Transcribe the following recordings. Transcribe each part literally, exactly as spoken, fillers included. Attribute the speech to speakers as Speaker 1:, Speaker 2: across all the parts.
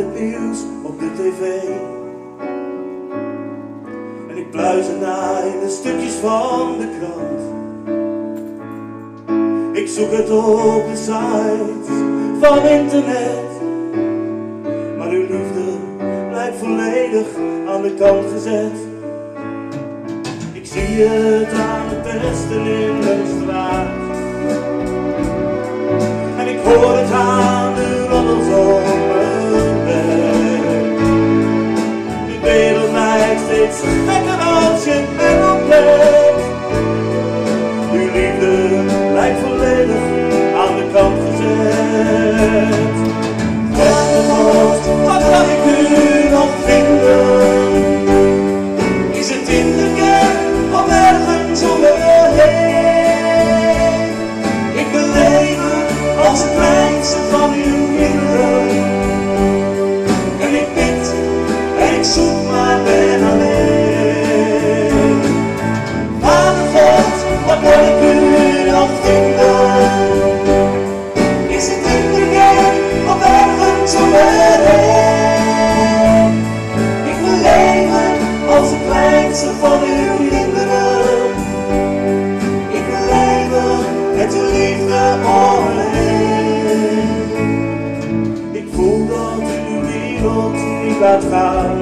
Speaker 1: het nieuws op de tv. En ik pluizer naar in de stukjes van de krant. Ik zoek het op de sites van internet. Maar uw liefde blijkt volledig aan de kant gezet. Ik zie het aan de pesten in de straat. En ik hoor het aan de roddels om me heen. De wereld lijkt steeds gekker als je erop let. Uw liefde lijkt volledig aan de kant gezet. Beste God, wat kan ik nu nog vinden? Is het in de kerk of ergens om me heen? Ik wil leven als het kleinste van uw kinderen. En ik bid en ik zoek maar ben alleen. Vader God, wat kan ik u nog vinden? Is het in de kerk of ergens om me heen? Ik wil leven als het kleinste van uw kinderen. Ik wil leven met uw liefde alleen. Ik voel dat u uw wereld niet laat gaan.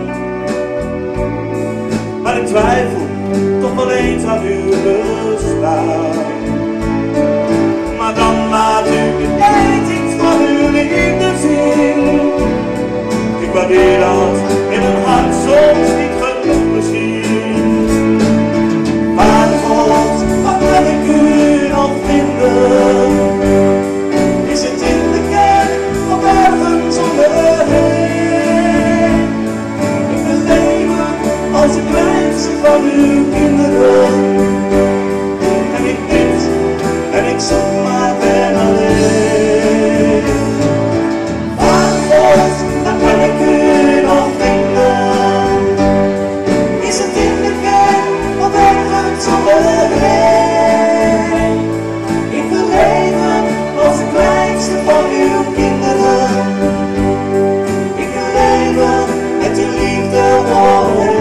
Speaker 1: Maar ik twijfel toch wel eens aan uw bestaan. Maar dan laat u eens iets van uw liefde zien. Ik waardeer dat in mijn hart soms niet genoeg misschien. Vader God, wat kan ik u nog vinden? Is het in de kerk of ergens om me heen? Ik wil leven als het kleinste van uw kinderen. En ik bid en ik zoek maar ben alleen. Vader God, wat kan ik u nog vinden? Is het in de kerk of ergens om me heen? Ik wil leven als het kleinste van uw kinderen. Ik wil leven met uw liefde alleen.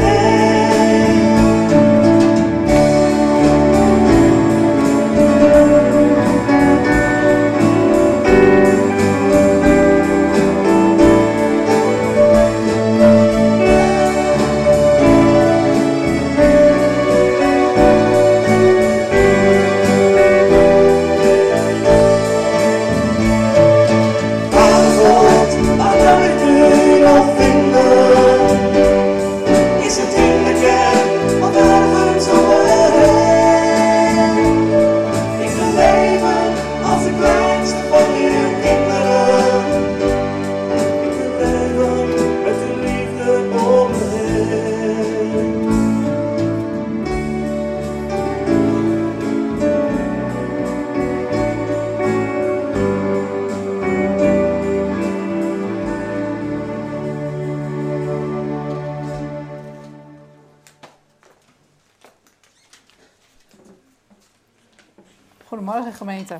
Speaker 2: Goedemorgen gemeente.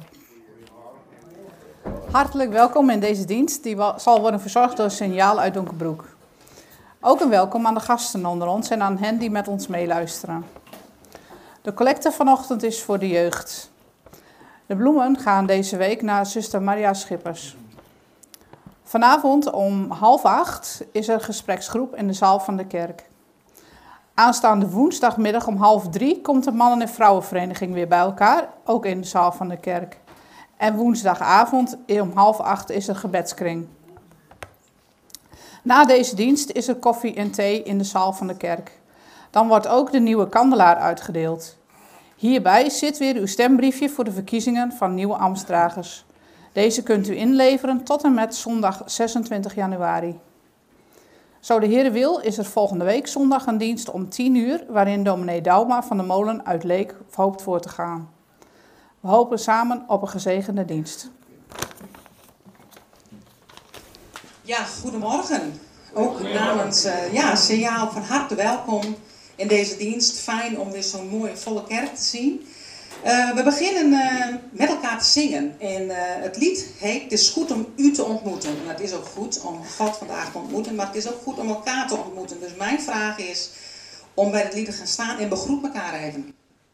Speaker 2: Hartelijk welkom in deze dienst die zal worden verzorgd door Signaal uit Donkerbroek. Ook een welkom aan de gasten onder ons en aan hen die met ons meeluisteren. De collecte vanochtend is voor de jeugd. De bloemen gaan deze week naar zuster Maria Schippers. Vanavond om half acht is er gespreksgroep in de zaal van de kerk. Aanstaande woensdagmiddag om half drie komt de mannen- en vrouwenvereniging weer bij elkaar, ook in de zaal van de kerk. En woensdagavond om half acht is er gebedskring. Na deze dienst is er koffie en thee in de zaal van de kerk. Dan wordt ook de nieuwe kandelaar uitgedeeld. Hierbij zit weer uw stembriefje voor de verkiezingen van nieuwe ambtsdragers. Deze kunt u inleveren tot en met zondag zesentwintig januari. Zo de Heere wil is er volgende week zondag een dienst om tien uur... waarin dominee Dauma van de Molen uit Leek hoopt voor te gaan. We hopen samen op een gezegende dienst.
Speaker 3: Ja, goedemorgen. Ook namens uh, ja, Signaal van harte welkom in deze dienst. Fijn om weer zo'n mooie volle kerk te zien. Uh, we beginnen uh, met elkaar te zingen. En uh, het lied heet Het is goed om u te ontmoeten. En het is ook goed om God vandaag te ontmoeten, maar het is ook goed om elkaar te ontmoeten. Dus mijn vraag is om bij het lied te gaan staan en begroet elkaar even.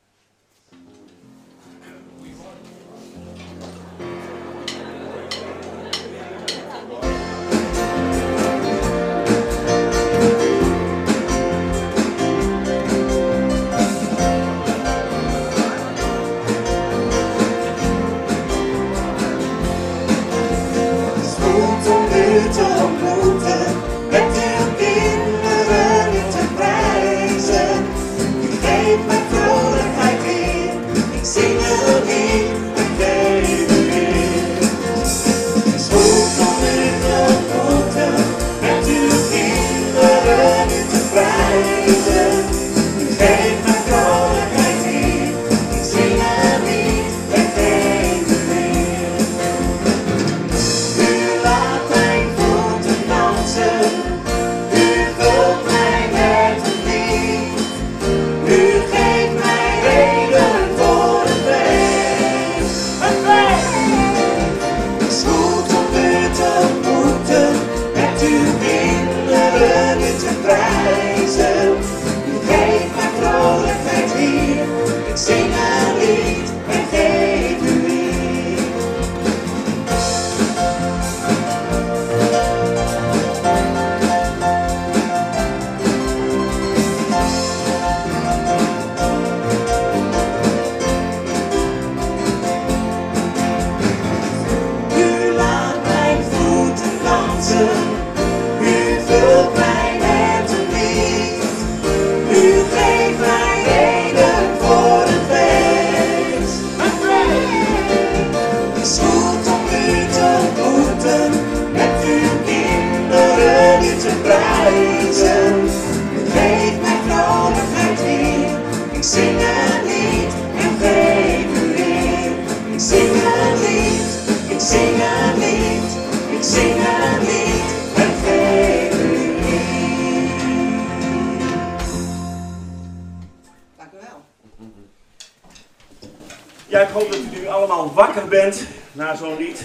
Speaker 1: Ja, ik hoop dat u nu allemaal wakker bent na zo'n lied.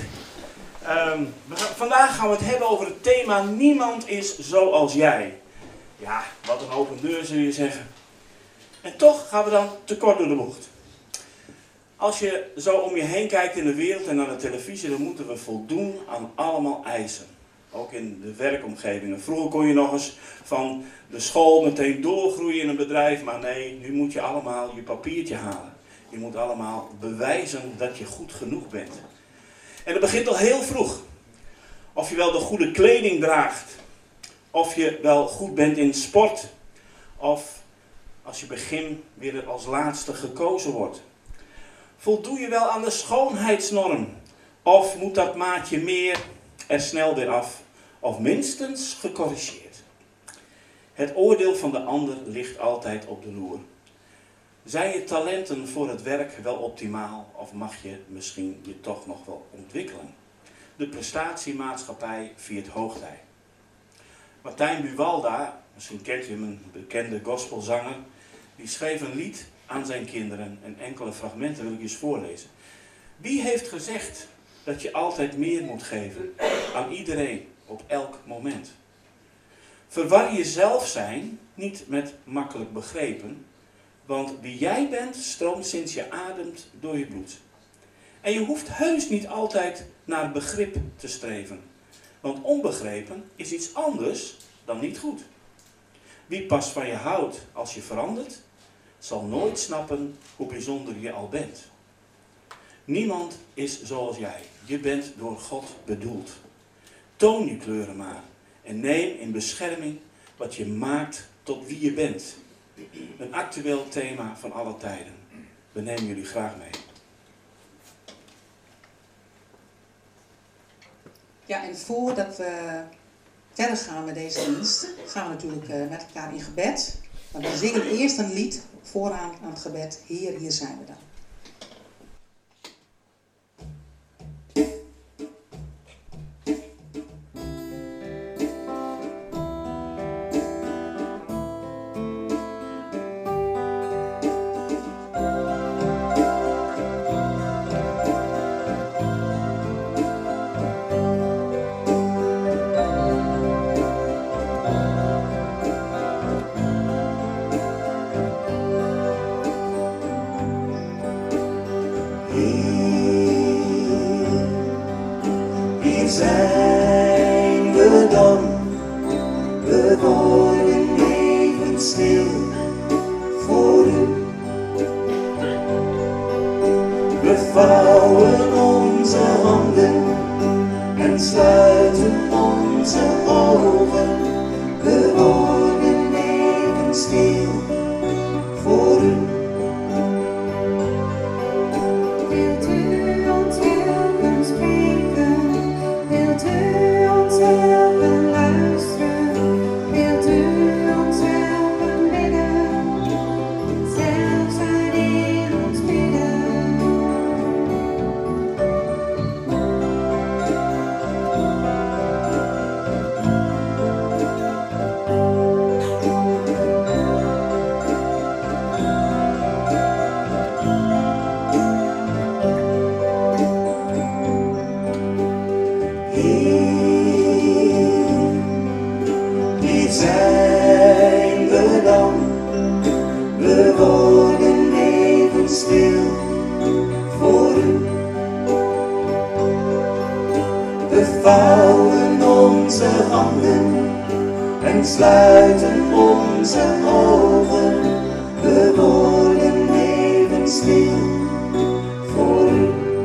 Speaker 1: Um, we gaan, vandaag gaan we het hebben over het thema Niemand is zoals jij. Ja, wat een open deur zul je zeggen. En toch gaan we dan te kort door de bocht. Als je zo om je heen kijkt in de wereld en naar de televisie, dan moeten we voldoen aan allemaal eisen. Ook in de werkomgevingen. Vroeger kon je nog eens van de school meteen doorgroeien in een bedrijf, maar nee, nu moet je allemaal je papiertje halen. Je moet allemaal bewijzen dat je goed genoeg bent. En dat begint al heel vroeg. Of je wel de goede kleding draagt. Of je wel goed bent in sport. Of als je begin weer als laatste gekozen wordt. Voldoe je wel aan de schoonheidsnorm? Of moet dat maatje meer er snel weer af? Of minstens gecorrigeerd? Het oordeel van de ander ligt altijd op de loer. Zijn je talenten voor het werk wel optimaal of mag je misschien je toch nog wel ontwikkelen? De prestatiemaatschappij viert hoogtij. Martijn Buwalda, misschien kent u hem, een bekende gospelzanger, die schreef een lied aan zijn kinderen en enkele fragmenten wil ik eens voorlezen. Wie heeft gezegd dat je altijd meer moet geven aan iedereen op elk moment? Verwar jezelf zijn niet met makkelijk begrepen, want wie jij bent stroomt sinds je ademt door je bloed. En je hoeft heus niet altijd naar begrip te streven, want onbegrepen is iets anders dan niet goed. Wie pas van je houdt als je verandert, zal nooit snappen hoe bijzonder je al bent. Niemand is zoals jij. Je bent door God bedoeld. Toon je kleuren maar en neem in bescherming wat je maakt tot wie je bent. Een actueel thema van alle tijden. We nemen jullie graag mee.
Speaker 3: Ja, en voordat we verder gaan met deze diensten, gaan we natuurlijk met elkaar in gebed. Maar we zingen eerst een lied vooraan aan het gebed. Heer, hier zijn we dan.
Speaker 1: We vouwen onze handen en sluiten onze ogen. We worden even stil voor u.
Speaker 4: Wilt u ons helpen spreken? Wilt u ons helpen luisteren? Wilt u ons helpen bidden? Zelfs uit in ons midden.
Speaker 1: Wie zijn we dan? We worden even stil voor u. We vouwen onze handen en sluiten onze ogen. We worden even stil voor u.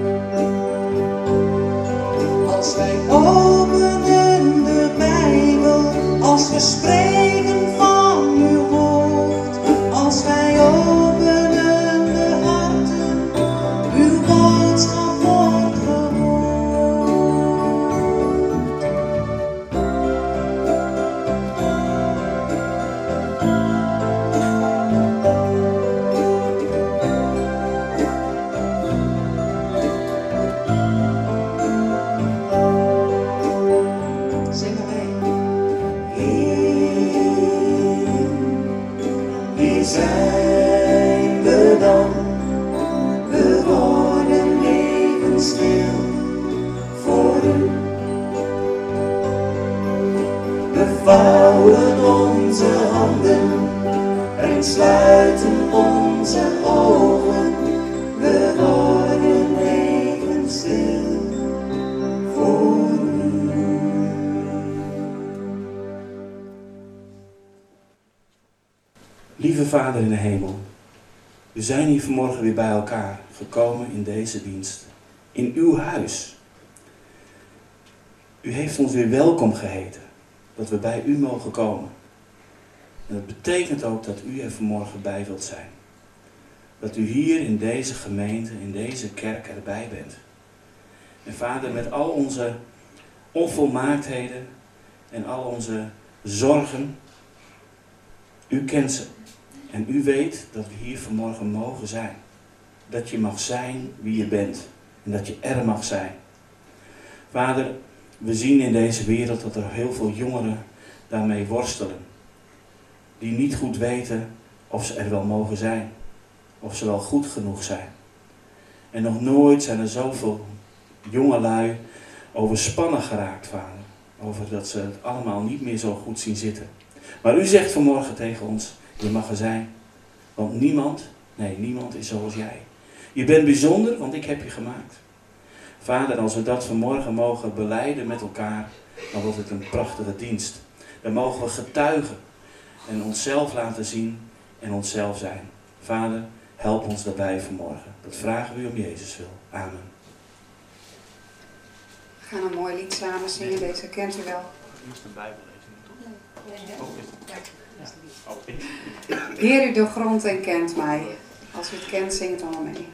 Speaker 1: Als wij openen de Bijbel, als we spreken van uw woord, als wij openen de harten, uw boodschap wordt gehoord. Zingen wij. Wie zijn we dan? We worden even stil voor u. We vouwen onze handen en sluiten onze ogen. We worden even stil voor u.
Speaker 5: Lieve Vader in de hemel, we zijn hier vanmorgen weer bij elkaar gekomen in deze dienst, in uw huis. U heeft ons weer welkom geheten, dat we bij u mogen komen. En dat betekent ook dat u er vanmorgen bij wilt zijn. Dat u hier in deze gemeente, in deze kerk erbij bent. En Vader, met al onze onvolmaaktheden en al onze zorgen, u kent ze. En u weet dat we hier vanmorgen mogen zijn. Dat je mag zijn wie je bent. En dat je er mag zijn. Vader, we zien in deze wereld dat er heel veel jongeren daarmee worstelen. Die niet goed weten of ze er wel mogen zijn. Of ze wel goed genoeg zijn. En nog nooit zijn er zoveel jongelui overspannen geraakt, Vader. Over dat ze het allemaal niet meer zo goed zien zitten. Maar u zegt vanmorgen tegen ons, je mag er zijn. Want niemand, nee niemand is zoals jij. Je bent bijzonder, want ik heb je gemaakt. Vader, als we dat vanmorgen mogen belijden met elkaar, dan wordt het een prachtige dienst. Dan mogen we getuigen en onszelf laten zien en onszelf zijn. Vader, help ons daarbij vanmorgen. Dat vragen we u om Jezus wil. Amen.
Speaker 4: We gaan een mooi lied samen zingen, deze kent u wel.
Speaker 5: Eerst een Bijbellezing, toch? Oh, is het? Oh,
Speaker 4: Heer, u doorgrondt en kent mij. Als u het kent, zing het allemaal mee.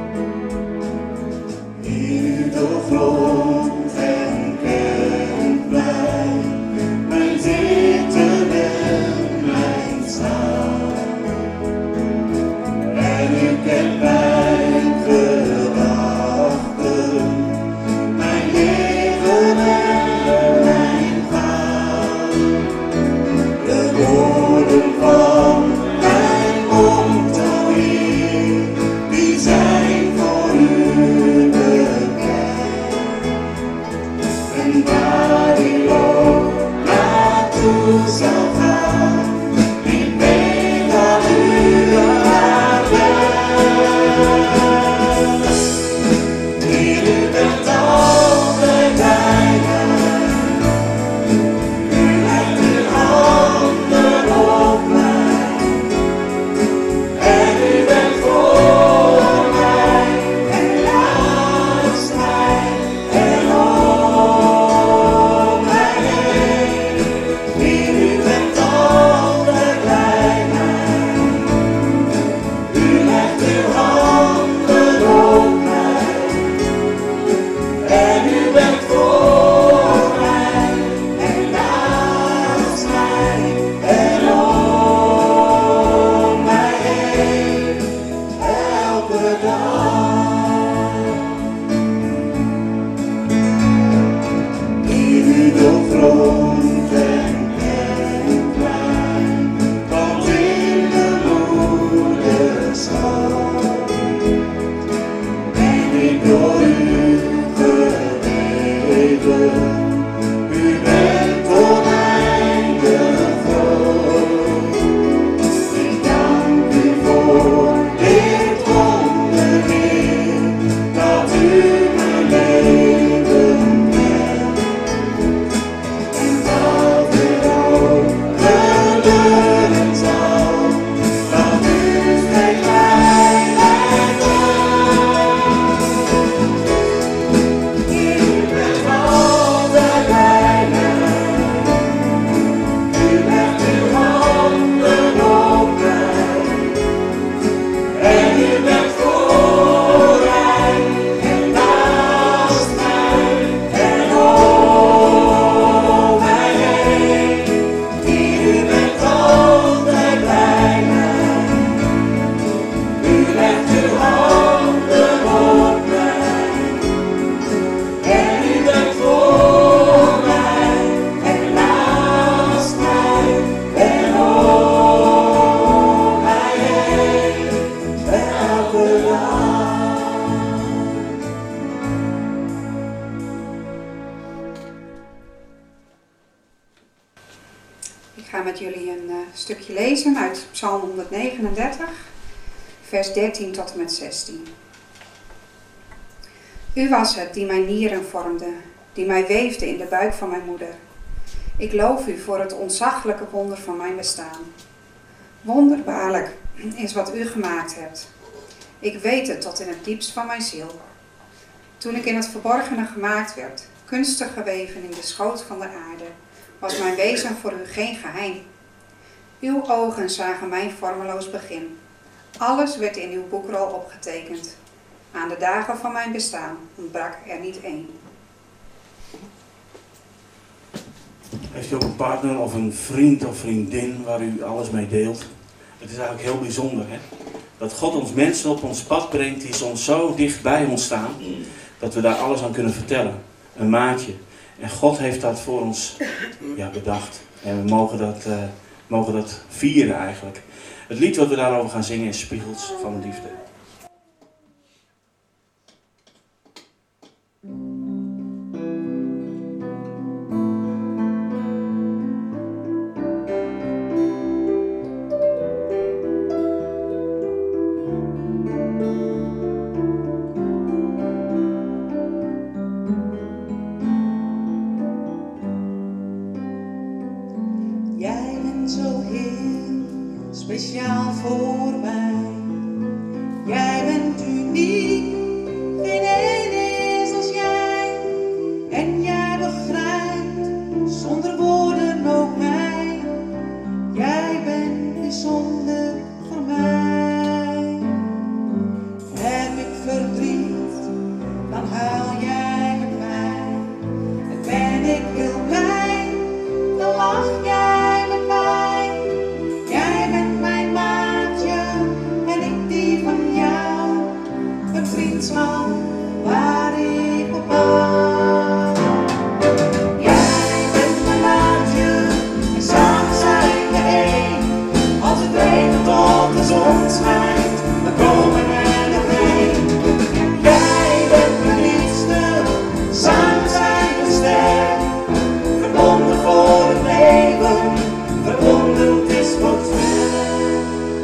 Speaker 1: U doorgrondt en kent legt uw handen op mij. En u bent voor mij en naast mij en om mij heen, elke dag. Die u doorgrondt en kent mij, tot in de moederschap. Ben ik door u gegeven, u bent oneindig groot. Ik dank u voor dit wonder, Heer, dat u mijn leven bent. En dat u ook gebeuren zal, dat u steeds bij mij bent. U bent altijd bij mij. U legt uw handen op mij. En u bent voor mij en naast mij en om mij heen. U bent altijd bij mij. U legt uw handen op mij. En u bent voor mij en naast mij en om mij heen, elke dag.
Speaker 4: Ik ga met jullie een uh, stukje lezen uit Psalm honderdnegenendertig, vers dertien tot en met zestien. U was het die mijn nieren vormde, die mij weefde in de buik van mijn moeder. Ik loof u voor het ontzaglijke wonder van mijn bestaan. Wonderbaarlijk is wat u gemaakt hebt. Ik weet het tot in het diepst van mijn ziel. Toen ik in het verborgene gemaakt werd, kunstig geweven in de schoot van de aarde, was mijn wezen voor u geen geheim. Uw ogen zagen mijn vormeloos begin. Alles werd in uw boekrol opgetekend. Aan de dagen van mijn bestaan ontbrak er niet één.
Speaker 5: Heeft u ook een partner of een vriend of vriendin waar u alles mee deelt? Het is eigenlijk heel bijzonder, hè? Dat God ons mensen op ons pad brengt die soms zo dicht bij ons staan, dat we daar alles aan kunnen vertellen. Een maatje. En God heeft dat voor ons ja, bedacht. En we mogen dat, uh, mogen dat vieren eigenlijk. Het lied wat we daarover gaan zingen is Spiegels van Liefde.
Speaker 1: Jij bent zo heel speciaal voor mij. Jij bent uniek, geen een is als jij. En jij begrijpt zonder woorden ook mij. Jij bent bijzonder voor mij. Heb ik verdriet, dan huil jij met mij. En ben ik heel blij, dan lach jij met mij. Jij bent mijn maatje en ik die van jou. Een vriendschap waar ik op bouw. Jij bent mijn maatje en samen zijn we één. Als het regent of de zon schijnt, dan komen we er doorheen. Jij bent mijn liefste, samen zijn we sterk. Verbonden voor het leven, verbonden het is voor het werk.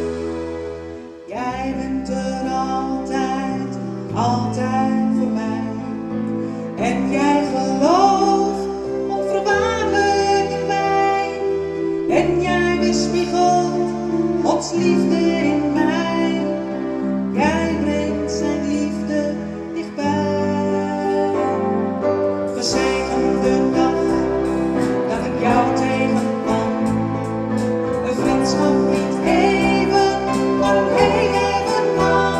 Speaker 1: Jij bent er altijd, altijd voor mij. En jij gelooft onvoorwaardelijk in mij. En jij weerspiegelt Gods liefde in mij. Jij brengt zijn liefde dichtbij. Gezegende dag dat ik jou tegenkwam. Een vriendschap niet even, maar een heel even lang.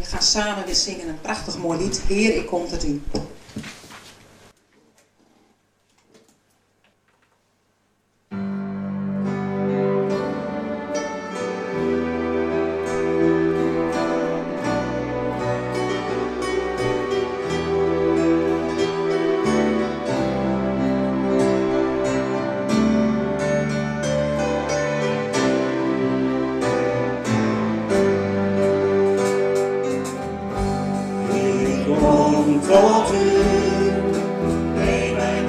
Speaker 3: gaan samen weer zingen een prachtig mooi lied. Heer, ik kom tot u.
Speaker 1: Tot u, neem mijn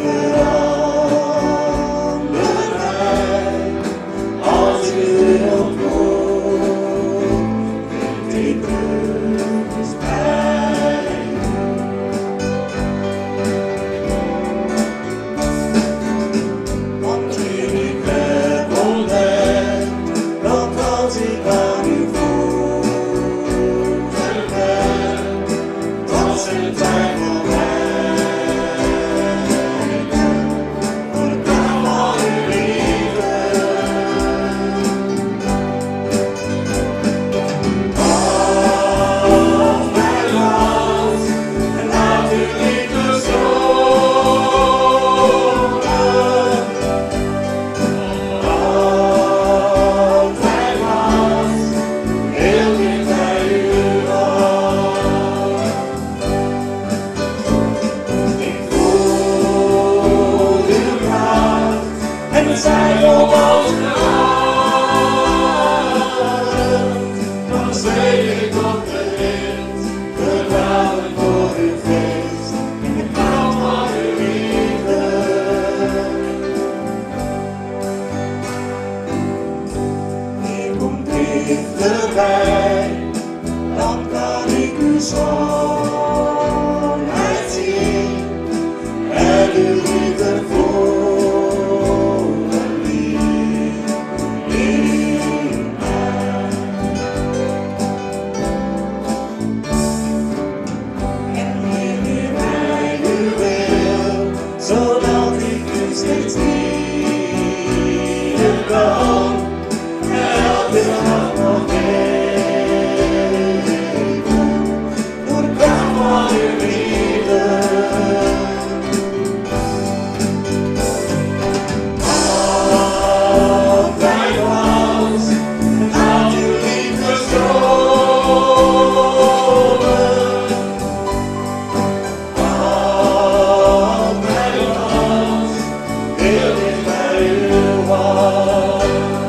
Speaker 1: achterhand mij, als u wilt doen, ik rust bij. Want toen ik weg ontdek, dat als ik aan u voeten ben, dat zijn tijd voor mij. Voor de dag van uw liefde. Als mij laat en laat uw liefde stromen. Als mij laat, heel dicht bij uw hart. Ik voel uw kracht en we zijn op als adem. Dan zweef ik op de wind, gedragen door uw geest, in de kracht van uw liefde. Hier komt dichterbij, dan kan ik uw schoonheid zien en uw liefde voelen in mij. En leer u mij uw wil, zodat ik u steeds dienen kan. Elke dag nog leven, door de kracht van uw liefde. Als mij was, laat uw liefde stromen. Als mij was, heel dicht bij uw hart.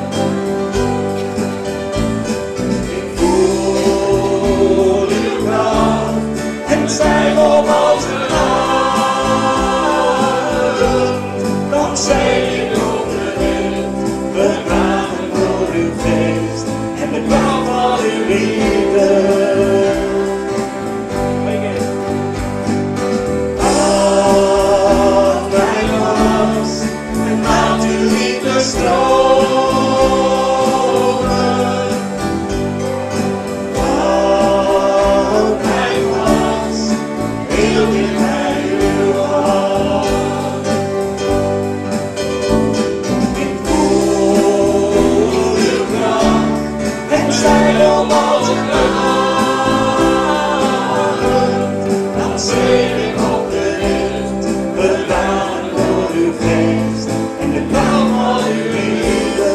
Speaker 1: Ik voel uw kracht en stijg op als een adem. Dan zweef ik op de wind, gedragen door uw geest en de kracht van uw liefde. Als mij was en laat uw liefde stromen. Als mij was, heel dicht bij uw hart. Ik voel uw kracht en stijg op als een adem. Dan zweef ik op de wind, gedragen door uw geest en de kracht van uw liefde.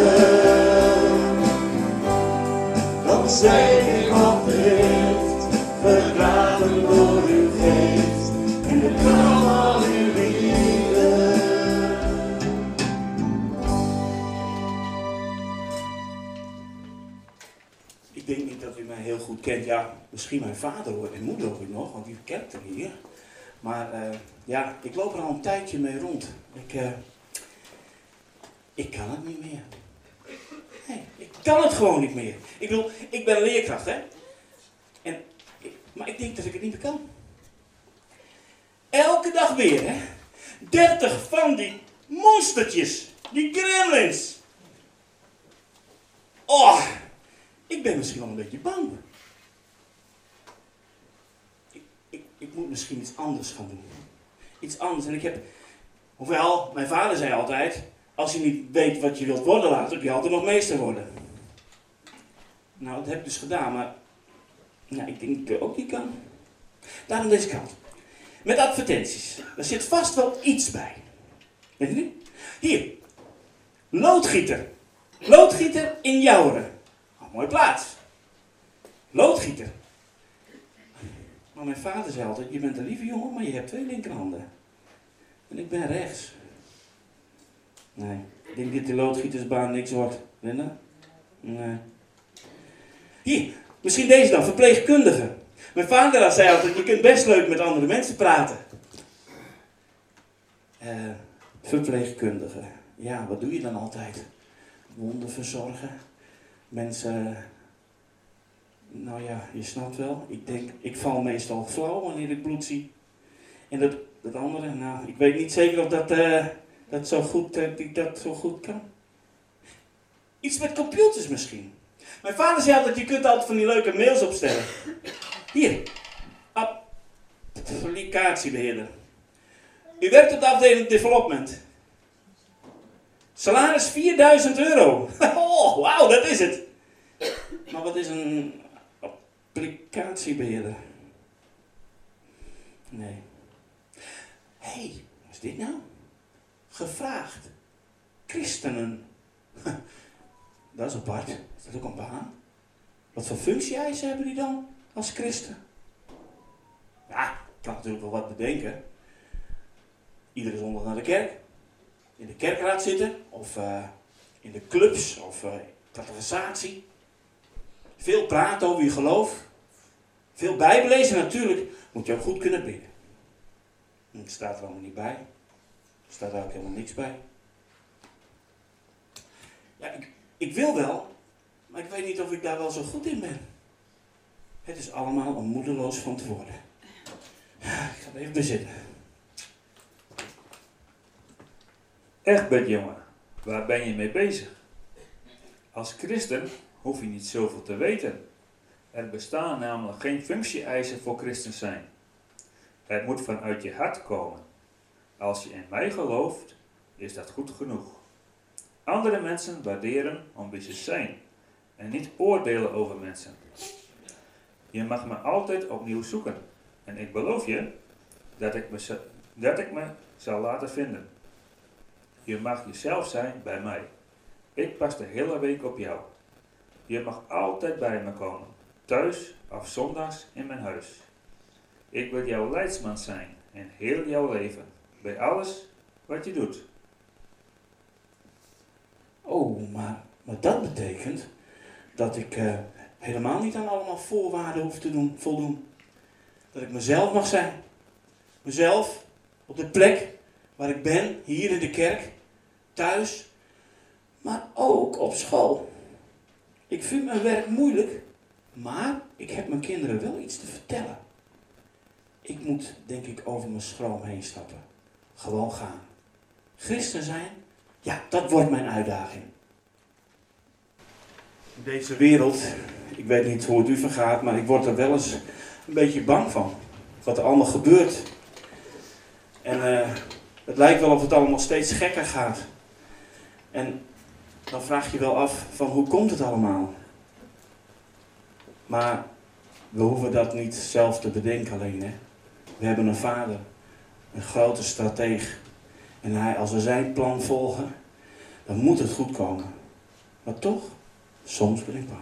Speaker 1: Dan zweef ik op de wind, gedragen door uw geest en de kracht van uw liefde.
Speaker 5: Ik denk niet dat u mij heel goed kent. Ja, misschien mijn vader hoor en moeder hoor ik nog, want die kent hem hier. Maar uh, ja, ik loop er al een tijdje mee rond. Ik, uh, ik kan het niet meer. Nee, ik kan het gewoon niet meer. Ik bedoel, ik ben leerkracht, hè. En, ik, maar ik denk dat ik het niet meer kan. Elke dag weer, hè. dertig van die monstertjes. Die gremlins. Oh, ik ben misschien wel een beetje bang. Ik, ik, ik moet misschien iets anders gaan doen. Iets anders. En ik heb, hoewel, mijn vader zei altijd, als je niet weet wat je wilt worden later, kun je altijd nog meester worden. Nou, dat heb ik dus gedaan, maar Nou, ik denk dat ik ook niet kan. Daarom deze kant. Met advertenties. Er zit vast wel iets bij. Weet je niet? Hier. Loodgieter. Loodgieter in Jouweren. Oh, mooie plaats. Loodgieter. Maar mijn vader zei altijd, je bent een lieve jongen, maar je hebt twee linkerhanden. En ik ben rechts. Nee, ik denk dat die loodgietersbaan niks wordt. Linda? Nee. Hier, misschien deze dan, verpleegkundige. Mijn vader zei altijd, je kunt best leuk met andere mensen praten. Uh, verpleegkundige. Ja, wat doe je dan altijd? Wonden verzorgen. Mensen... Nou ja, je snapt wel. Ik denk, ik val meestal flauw wanneer ik bloed zie. En dat, dat andere, nou, ik weet niet zeker of dat, uh, dat, zo goed, uh, die dat zo goed kan. Iets met computers misschien. Mijn vader zei altijd, je kunt altijd van die leuke mails opstellen. Hier. Applicatiebeheerder. U werkt op de afdeling development. Salaris vierduizend euro. Oh, wauw, dat is het. Maar wat is een applicatiebeheerder? Nee. Hé, hey, wat is dit nou? Gevraagd. Christenen. Dat is apart. Is dat ook een baan? Wat voor functie-eisen hebben die dan als christen? Ja, ik kan natuurlijk wel wat bedenken. Iedere zondag naar de kerk. In de kerkraad zitten. Of uh, in de clubs. Of uh, catechisatie. Veel praten over je geloof. Veel bijbelezen natuurlijk. Moet je ook goed kunnen bidden. Het staat er allemaal niet bij. Er staat er ook helemaal niks bij. Ja, ik, ik wil wel. Maar ik weet niet of ik daar wel zo goed in ben. Het is allemaal om moedeloos van te worden. Ik ga er even bij zitten.
Speaker 6: Egbert, jongen, waar ben je mee bezig? Als christen hoef je niet zoveel te weten. Er bestaan namelijk geen functie-eisen voor christen zijn. Het moet vanuit je hart komen. Als je in mij gelooft, is dat goed genoeg. Andere mensen waarderen om wie ze zijn en niet oordelen over mensen. Je mag me altijd opnieuw zoeken en ik beloof je dat ik me, dat ik me zal laten vinden. Je mag jezelf zijn bij mij. Ik pas de hele week op jou. Je mag altijd bij me komen, thuis of zondags in mijn huis. Ik wil jouw leidsman zijn in heel jouw leven, bij alles wat je doet.
Speaker 5: Oh, maar, maar dat betekent dat ik uh, helemaal niet aan allemaal voorwaarden hoef te doen, voldoen. Dat ik mezelf mag zijn. Mezelf op de plek waar ik ben, hier in de kerk, thuis, maar ook op school. Ik vind mijn werk moeilijk, maar ik heb mijn kinderen wel iets te vertellen. Ik moet, denk ik, over mijn schroom heen stappen. Gewoon gaan. Christen zijn, ja, dat wordt mijn uitdaging. In deze wereld, ik weet niet hoe het u vergaat, maar ik word er wel eens een beetje bang van. Wat er allemaal gebeurt. En uh, het lijkt wel of het allemaal steeds gekker gaat. En dan vraag je wel af van hoe komt het allemaal? Maar we hoeven dat niet zelf te bedenken alleen, hè. We hebben een vader, een grote strateeg. En hij, als we zijn plan volgen, dan moet het goed komen. Maar toch, soms ben ik bang.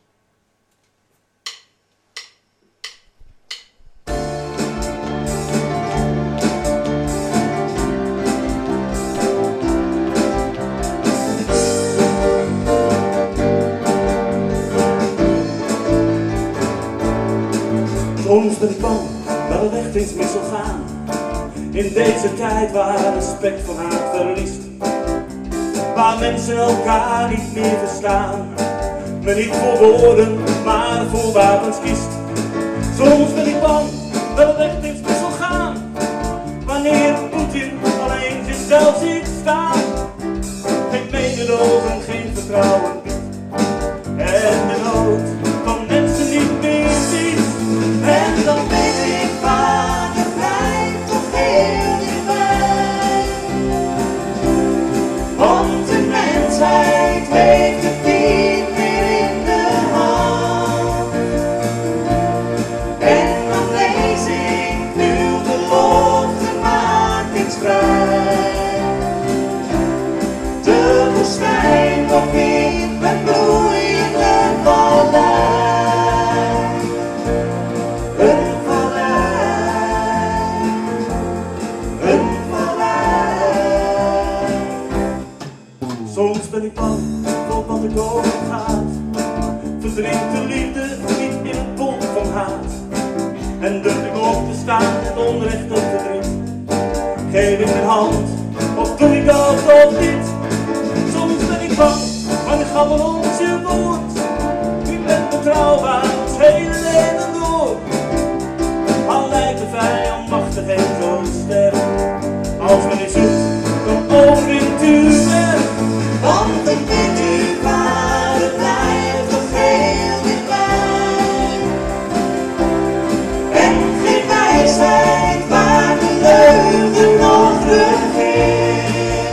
Speaker 5: Soms ben ik bang dat het echt eens mis zal gaan. In deze tijd waar respect voor haat verliest. Waar mensen elkaar niet meer verstaan. Men niet voor woorden, maar voor wapens kiest. Soms ben ik bang dat het echt eens mis zal gaan. Wanneer Poetin alleen zichzelf ziet staan. Geen mededogen, geen vertrouwen biedt. En de nood van mensen niet meer ziet. En dan weet ik, vader, blijf toch heel dichtbij. Want de mensheid heeft het niet meer in de hand.
Speaker 1: gaat. En durf ik op te staan met onrecht of verdriet. Geef ik mijn hand, of doe ik dat of niet. Soms ben ik bang, maar ik ga van ons je woord. U bent betrouwbaar, ons hele leven door. Al lijkt de vijandmachtigheid zo sterk. Als men u zoekt, dan overwint u weg. Want ik ben uw vader, blijf toch heel dichtbij. En geef wijsheid waar de leugen nog regeert.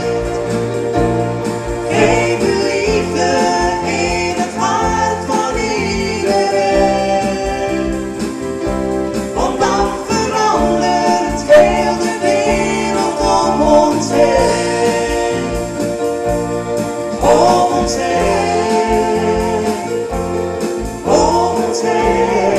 Speaker 1: Geef uw liefde in het hart van iedereen. Want dan verandert heel de wereld om ons heen. Om ons heen. Om ons heen.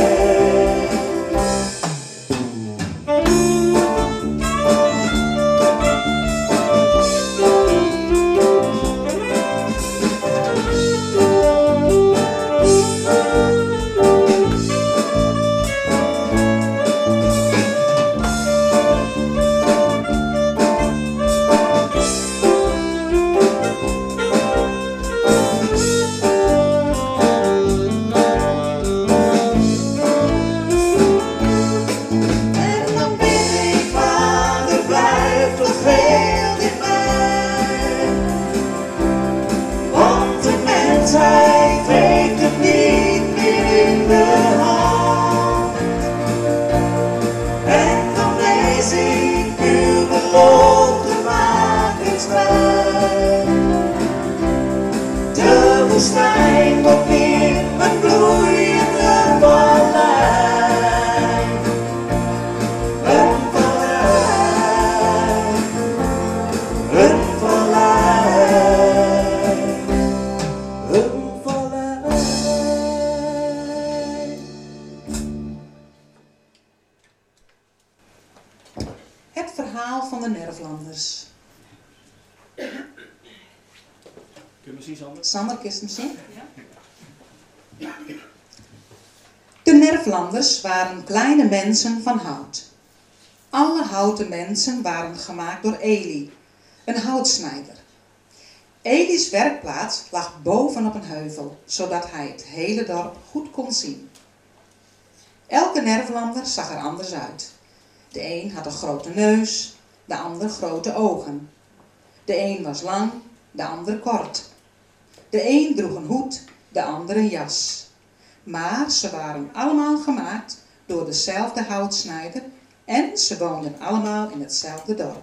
Speaker 1: En dan bid ik, Vader, blijf toch heel dichtbij. Want de mensheid heeft het niet meer in de hand. En dan lees ik uw belofte makend vrij. De woestijn wordt weer een bloeiende vallei. Een vallei, een vallei, een vallei. Het verhaal van de Nervlanders.
Speaker 5: Kun je me zien, Sander?
Speaker 3: Sander, kist misschien? De Nervlanders waren kleine mensen van hout. Alle houten mensen waren gemaakt door Eli, een houtsnijder. Eli's werkplaats lag bovenop een heuvel, zodat hij het hele dorp goed kon zien. Elke Nervlander zag er anders uit. De een had een grote neus, de ander grote ogen. De een was lang, de ander kort. De een droeg een hoed, de ander een jas. Maar ze waren allemaal gemaakt door dezelfde houtsnijder en ze woonden allemaal in hetzelfde dorp.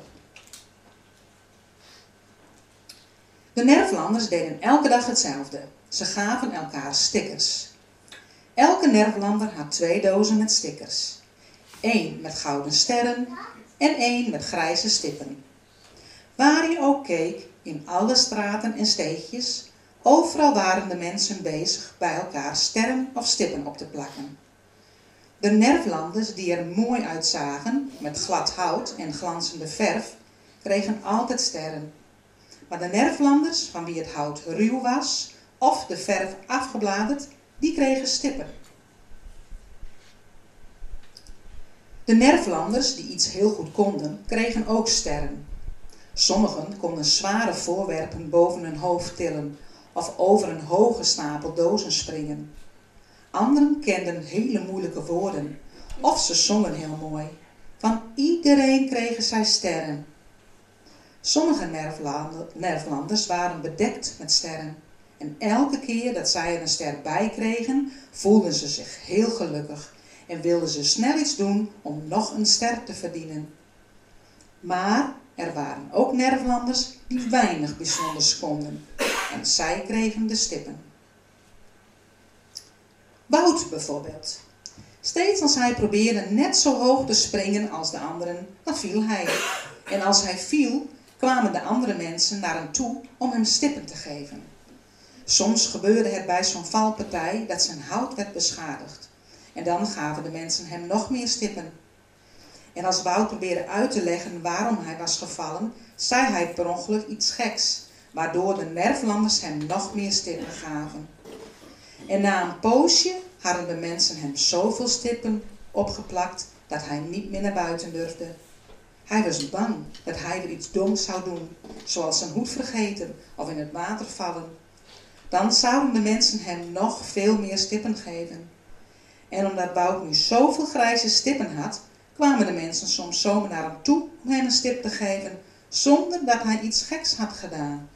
Speaker 3: De Nervlanders deden elke dag hetzelfde. Ze gaven elkaar stickers. Elke Nervlander had twee dozen met stickers. Eén met gouden sterren en één met grijze stippen. Waar je ook keek, in alle straten en steegjes, overal waren de mensen bezig bij elkaar sterren of stippen op te plakken. De Nervlanders die er mooi uitzagen, met glad hout en glanzende verf, kregen altijd sterren. Maar de Nervlanders, van wie het hout ruw was of de verf afgebladerd, die kregen stippen. De Nervlanders, die iets heel goed konden, kregen ook sterren. Sommigen konden zware voorwerpen boven hun hoofd tillen of over een hoge stapel dozen springen. Anderen kenden hele moeilijke woorden of ze zongen heel mooi. Van iedereen kregen zij sterren. Sommige Nervlanders waren bedekt met sterren en elke keer dat zij er een ster bij kregen, voelden ze zich heel gelukkig en wilden ze snel iets doen om nog een ster te verdienen. Maar er waren ook Nervlanders die weinig bijzonders konden en zij kregen de stippen. Wout bijvoorbeeld. Steeds als hij probeerde net zo hoog te springen als de anderen, dan viel hij. En als hij viel, kwamen de andere mensen naar hem toe om hem stippen te geven. Soms gebeurde het bij zo'n valpartij dat zijn hout werd beschadigd. En dan gaven de mensen hem nog meer stippen. En als Wout probeerde uit te leggen waarom hij was gevallen, zei hij per ongeluk iets geks, waardoor de Nervlanders hem nog meer stippen gaven. En na een poosje hadden de mensen hem zoveel stippen opgeplakt dat hij niet meer naar buiten durfde. Hij was bang dat hij weer iets doms zou doen, zoals zijn hoed vergeten of in het water vallen. Dan zouden de mensen hem nog veel meer stippen geven. En omdat Wout nu zoveel grijze stippen had, kwamen de mensen soms zomaar naar hem toe om hem een stip te geven, zonder dat hij iets geks had gedaan.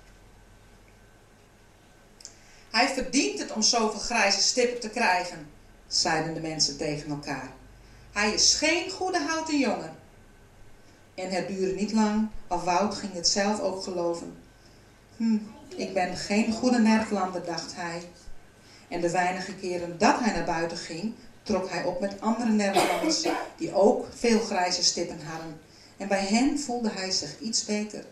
Speaker 3: Hij verdient het om zoveel grijze stippen te krijgen, zeiden de mensen tegen elkaar. Hij is geen goede houten jongen. En het duurde niet lang, of Wout ging het zelf ook geloven. Hm, ik ben geen goede Nervlander, dacht hij. En de weinige keren dat hij naar buiten ging, trok hij op met andere Nervlanders die ook veel grijze stippen hadden. En bij hen voelde hij zich iets beter.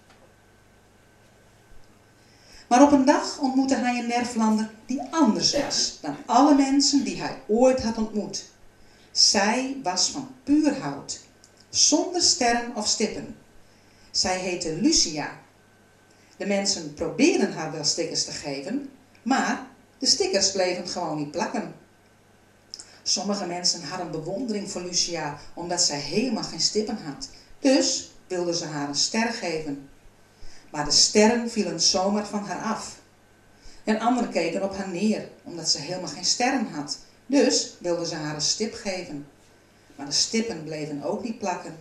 Speaker 3: Maar op een dag ontmoette hij een Nervlander die anders was dan alle mensen die hij ooit had ontmoet. Zij was van puur hout, zonder sterren of stippen. Zij heette Lucia. De mensen probeerden haar wel stickers te geven, maar de stickers bleven gewoon niet plakken. Sommige mensen hadden bewondering voor Lucia omdat zij helemaal geen stippen had, dus wilden ze haar een ster geven. Maar de sterren vielen zomaar van haar af. En anderen keken op haar neer omdat ze helemaal geen sterren had, dus wilden ze haar een stip geven. Maar de stippen bleven ook niet plakken.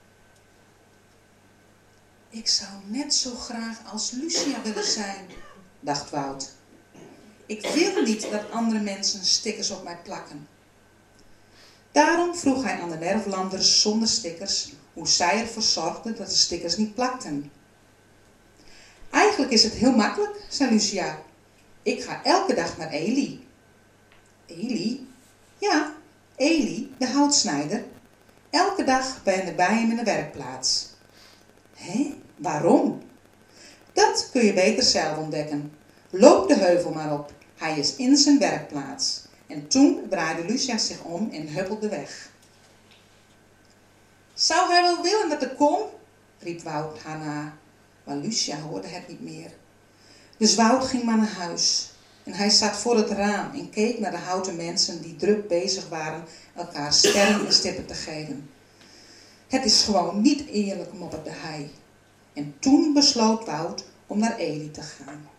Speaker 3: Ik zou net zo graag als Lucia willen zijn, dacht Wout. Ik wil niet dat andere mensen stickers op mij plakken. Daarom vroeg hij aan de Nervlanders zonder stickers hoe zij ervoor zorgden dat de stickers niet plakten. Eigenlijk is het heel makkelijk, zei Lucia. Ik ga elke dag naar Eli. Eli? Ja, Eli, de houtsnijder. Elke dag ben ik bij hem in de werkplaats. Hé, waarom? Dat kun je beter zelf ontdekken. Loop de heuvel maar op. Hij is in zijn werkplaats. En toen draaide Lucia zich om en huppelde weg. Zou hij wel willen dat ik kom? Riep Wout haar na. Maar Lucia hoorde het niet meer. Dus Wout ging maar naar huis. En hij zat voor het raam en keek naar de houten mensen die druk bezig waren elkaar sterren en stippen te geven. Het is gewoon niet eerlijk, mopperde hij. En toen besloot Wout om naar Eli te gaan.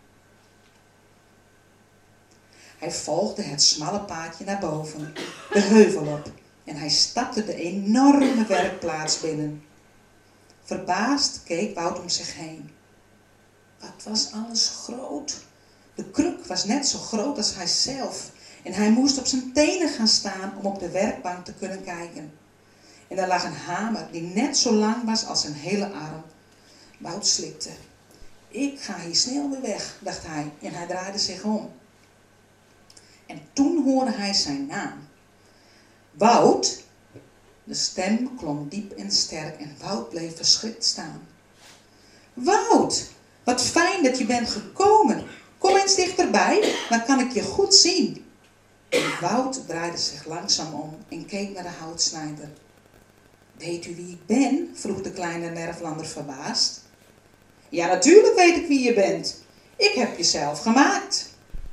Speaker 3: Hij volgde het smalle paadje naar boven, de heuvel op, en hij stapte de enorme werkplaats binnen. Verbaasd keek Wout om zich heen. Wat was alles groot? De kruk was net zo groot als hij zelf en hij moest op zijn tenen gaan staan om op de werkbank te kunnen kijken. En er lag een hamer die net zo lang was als zijn hele arm. Wout slikte. Ik ga hier snel weer weg, dacht hij, en hij draaide zich om. En toen hoorde hij zijn naam. Wout! De stem klonk diep en sterk en Wout bleef verschrikt staan. Wout! Wat fijn dat je bent gekomen. Kom eens dichterbij, dan kan ik je goed zien. En Wout draaide zich langzaam om en keek naar de houtsnijder. Weet u wie ik ben? Vroeg de kleine Nervlander verbaasd. Ja, natuurlijk weet ik wie je bent. Ik heb je zelf gemaakt.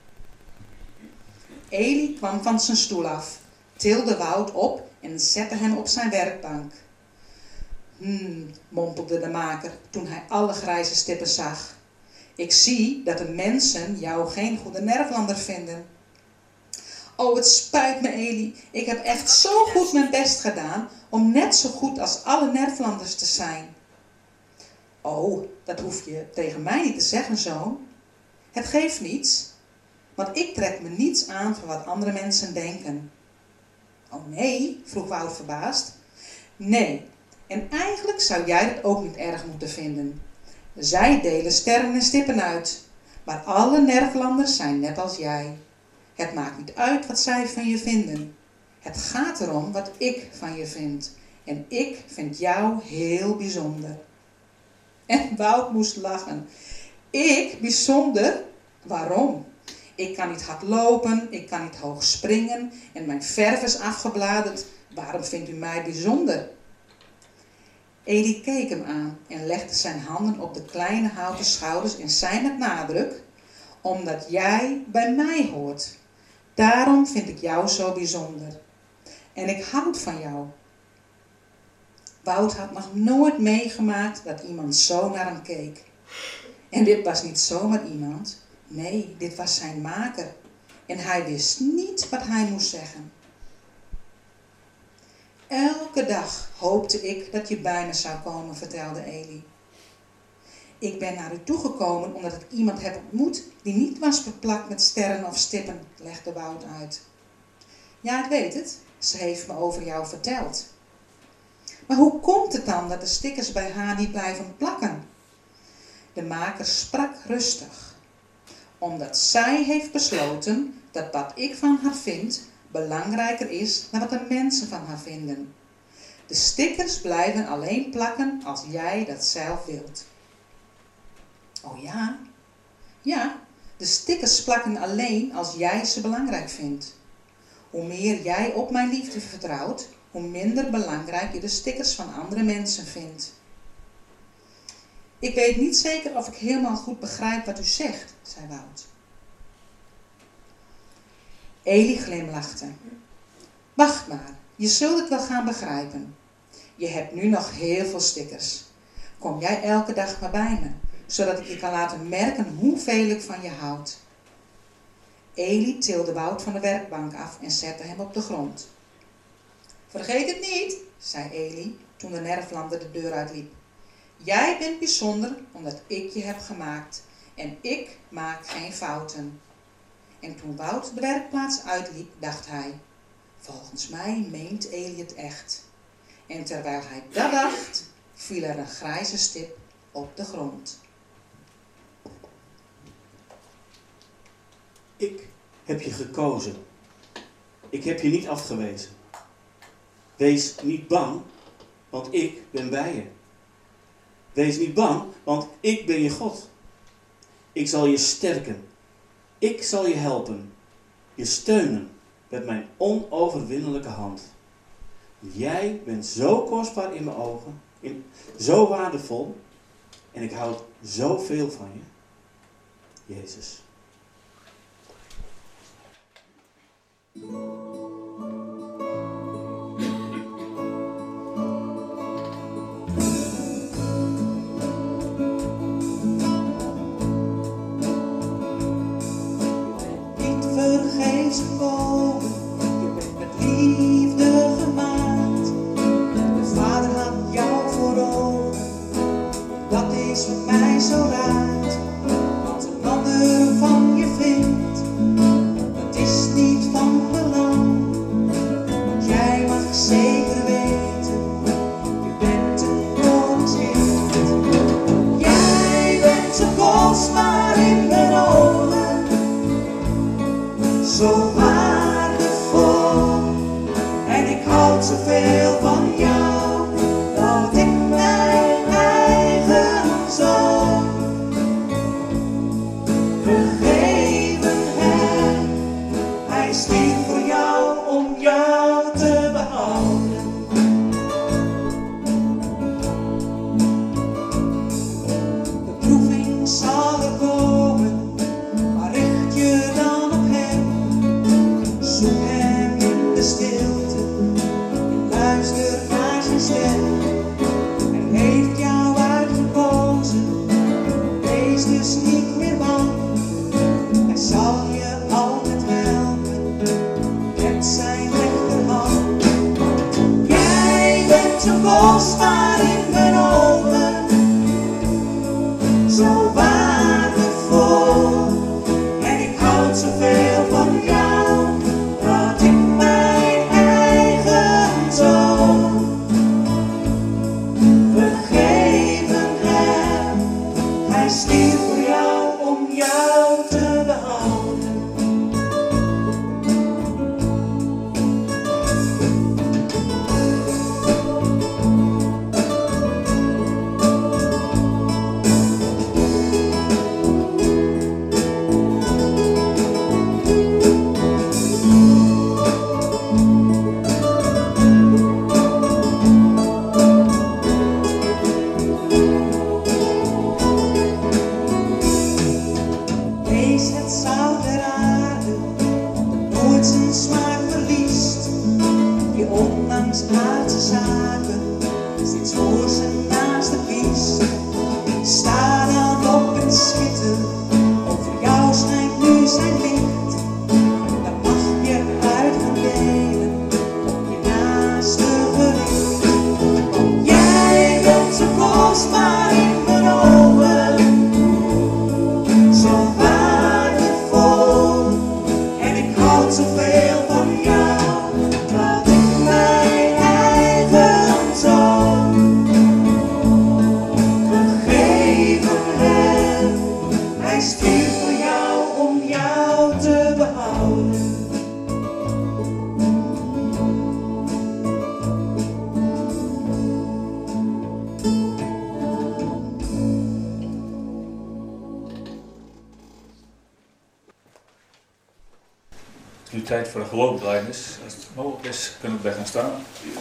Speaker 3: Eli kwam van zijn stoel af, tilde Wout op en zette hem op zijn werkbank. Hmm, mompelde de maker toen hij alle grijze stippen zag. Ik zie dat de mensen jou geen goede Nervlander vinden. Oh, het spijt me, Eli. Ik heb echt zo goed mijn best gedaan om net zo goed als alle Nervlanders te zijn. Oh, dat hoef je tegen mij niet te zeggen, zoon. Het geeft niets, want ik trek me niets aan van wat andere mensen denken. Oh nee, vroeg Wout verbaasd. Nee, en eigenlijk zou jij het ook niet erg moeten vinden. Zij delen sterren en stippen uit, maar alle Nervlanders zijn net als jij. Het maakt niet uit wat zij van je vinden. Het gaat erom wat ik van je vind. En ik vind jou heel bijzonder. En Wout moest lachen. Ik bijzonder? Waarom? Ik kan niet hard lopen, ik kan niet hoog springen en mijn verf is afgebladerd. Waarom vindt u mij bijzonder? Eli keek hem aan en legde zijn handen op de kleine houten schouders en zei met nadruk: omdat jij bij mij hoort. Daarom vind ik jou zo bijzonder. En ik houd van jou. Wout had nog nooit meegemaakt dat iemand zo naar hem keek. En dit was niet zomaar iemand. Nee, dit was zijn maker. En hij wist niet wat hij moest zeggen. Elke dag hoopte ik dat je bij me zou komen, vertelde Eli. Ik ben naar u toegekomen omdat ik iemand heb ontmoet die niet was beplakt met sterren of stippen, legde Wout uit. Ja, ik weet het. Ze heeft me over jou verteld. Maar hoe komt het dan dat de stickers bij haar niet blijven plakken? De maker sprak rustig. Omdat zij heeft besloten dat wat ik van haar vind belangrijker is dan wat de mensen van haar vinden. De stickers blijven alleen plakken als jij dat zelf wilt. Oh ja? Ja, de stickers plakken alleen als jij ze belangrijk vindt. Hoe meer jij op mijn liefde vertrouwt, hoe minder belangrijk je de stickers van andere mensen vindt. Ik weet niet zeker of ik helemaal goed begrijp wat u zegt, zei Wout. Eli glimlachte. Wacht maar, je zult het wel gaan begrijpen. Je hebt nu nog heel veel stickers. Kom jij elke dag maar bij me, zodat ik je kan laten merken hoeveel ik van je houd. Eli tilde Wout van de werkbank af en zette hem op de grond. Vergeet het niet, zei Eli toen de nerflander de deur uitliep. Jij bent bijzonder omdat ik je heb gemaakt en ik maak geen fouten. En toen Wout de werkplaats uitliep, dacht hij, volgens mij meent Eli het echt. En terwijl hij dat dacht, viel er een grijze stip op de grond.
Speaker 5: Ik heb je gekozen. Ik heb je niet afgewezen. Wees niet bang, want ik ben bij je. Wees niet bang, want ik ben je God. Ik zal je sterken. Ik zal je helpen. Je steunen met mijn onoverwinnelijke hand. Jij bent zo kostbaar in mijn ogen, in, zo waardevol en ik houd zoveel van je. Jezus.
Speaker 1: Vergeefs gekomen, je bent met liefde gemaakt. De Vader had jou voor ogen, dat is voor mij zo raad. Wat een ander van je vindt, dat is niet van belang. Want jij mag zeker weten, je bent een koningskind. Jij bent zo kostbaar in mijn ogen. Zo waardevol en ik houd zoveel van jou dat ik mijn eigen zoon gegeven heb. Hij stierf voor jou om jou te behouden. De proeving zal er komen, maar richt je dan op hem. Zoek hem in de stilte en luister naar zijn stem.
Speaker 3: ondanks aardse zaken, steeds voor zijn naaste kiest. Sta dan op en schitter, over jou schijnt nu zijn licht. Dan mag je uit gaan delen, op je naaste gericht. Want jij bent zo kostbaar in mijn ogen, zo waardevol. En ik houd zoveel van jou, dat ik mijn eigen zoon gegeven heb. Hij stierf voor jou om jou te behouden.
Speaker 6: Het is nu tijd voor de geloofsbelijdenis. Als het mogelijk is, kunnen we bij gaan staan.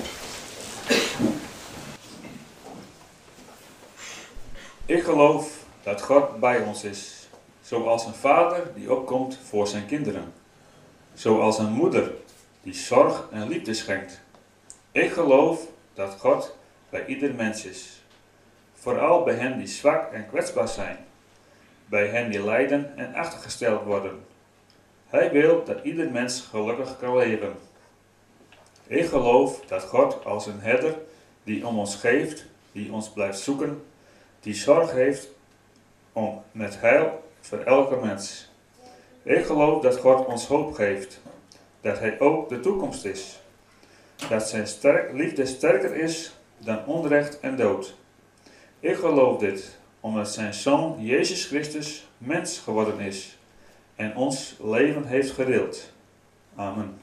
Speaker 6: Ik geloof dat God bij ons is, zoals een vader die opkomt voor zijn kinderen, zoals een moeder die zorg en liefde schenkt. Ik geloof dat God bij ieder mens is, vooral bij hen die zwak en kwetsbaar zijn, bij hen die lijden en achtergesteld worden. Hij wil dat ieder mens gelukkig kan leven. Ik geloof dat God als een herder die om ons geeft, die ons blijft zoeken, die zorg heeft om met heil voor elke mens. Ik geloof dat God ons hoop geeft, dat Hij ook de toekomst is, dat zijn sterk, liefde sterker is dan onrecht en dood. Ik geloof dit, omdat zijn Zoon Jezus Christus mens geworden is en ons leven heeft gedeeld. Amen.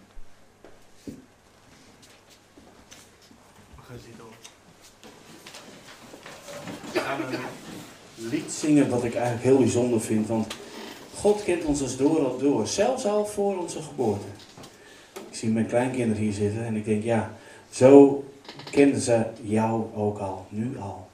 Speaker 5: We gaan een lied zingen wat ik eigenlijk heel bijzonder vind, want God kent ons als door al door, zelfs al voor onze geboorte. Ik zie mijn kleinkinderen hier zitten en ik denk, ja, zo kenden ze jou ook al, nu al.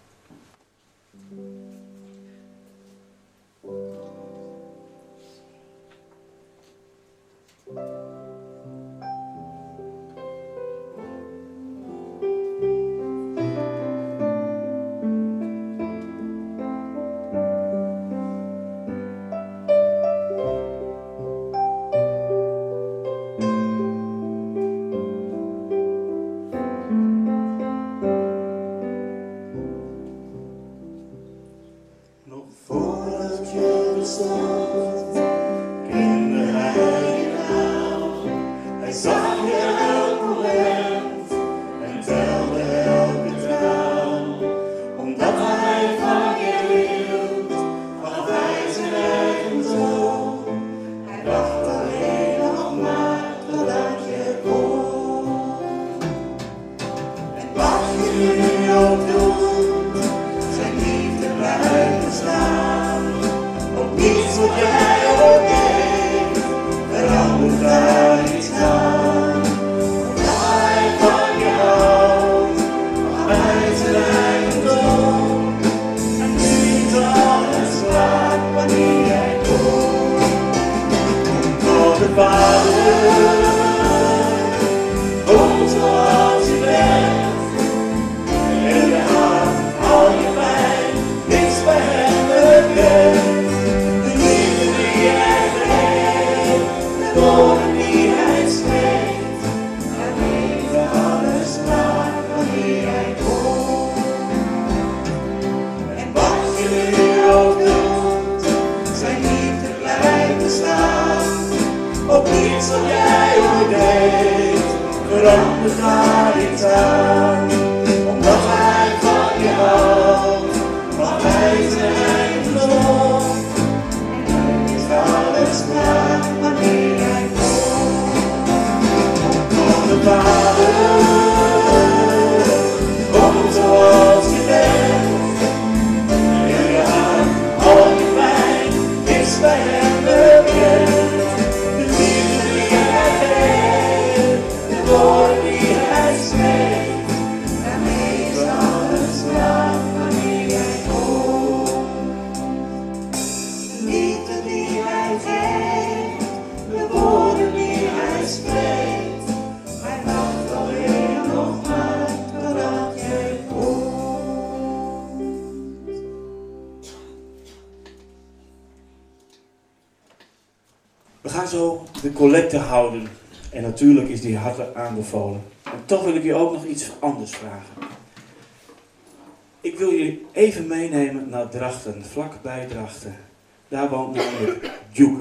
Speaker 5: zo de collecte houden. En natuurlijk is die harte aanbevolen. En toch wil ik je ook nog iets anders vragen. Ik wil je even meenemen naar Drachten, vlakbij Drachten. Daar woont namelijk Djoeke.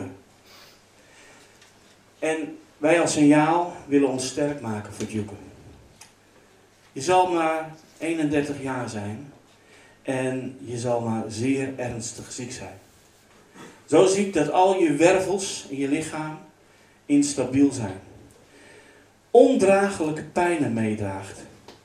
Speaker 5: En wij als signaal willen ons sterk maken voor Djoeke. Je zal maar eenendertig jaar zijn en je zal maar zeer ernstig ziek zijn. Zo ziek dat al je wervels in je lichaam instabiel zijn. Ondraaglijke pijnen meedraagt.